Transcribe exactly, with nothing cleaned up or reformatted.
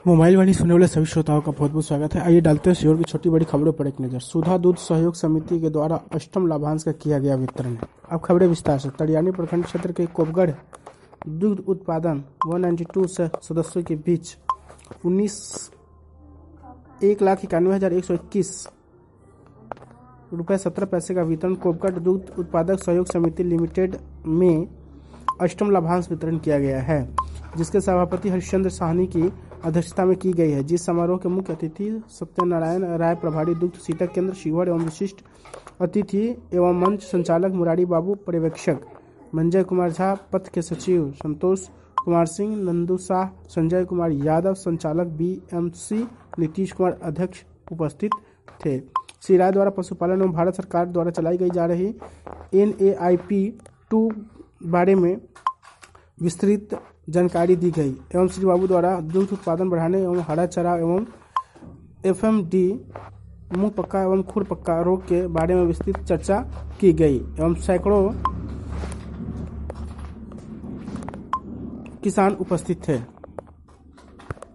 Mobile वाणी सुनने वाले सभी श्रोताओं का बहुत बहुत स्वागत है। आइए डालते हैं शहर की छोटी बड़ी खबरों पर एक नजर। सुधा दूध सहयोग समिति के द्वारा अष्टम लाभांश का किया गया वितरण। अब खबरें विस्तार से। तड़ियानी प्रखंड क्षेत्र के कोपगढ़ दुग्ध उत्पादन एक सौ बानवे सदस्यों के बीच उन्नीस एक लाख इक्यानवे हजार एक सौ इक्कीस रुपये सत्रह पैसे का वितरण कोपगढ़ दुग्ध उत्पादक सहयोग समिति लिमिटेड में अष्टम लाभांश वितरण किया गया है, जिसके सभापति हरिश्चंद्र साहनी की अध्यक्षता में की गई है। जिस समारोह के मुख्य अतिथि सत्यनारायण राय, प्रभारी दुग्ध सीटक केंद्र शिवहर एवं विशिष्ट अतिथि एवं मंच संचालक मुरारी बाबू, पर्यवेक्षक मंजय कुमार झा, पथ के सचिव संतोष कुमार सिंह, नंदू शाह, संजय कुमार यादव, संचालक बीएमसी नीतीश कुमार अध्यक्ष उपस्थित थे। श्री राय द्वारा पशुपालन एवं भारत सरकार द्वारा चलाई गई जा रही N A I P two बारे में विस्तृत जानकारी दी गई एवं श्री बाबू द्वारा दुग्ध उत्पादन बढ़ाने एवं हरा चारा एवं एफ एम डी मुंह पक्का एवं खुर पक्का रोग के बारे में विस्तृत चर्चा की गई एवं सैकड़ों किसान उपस्थित थे।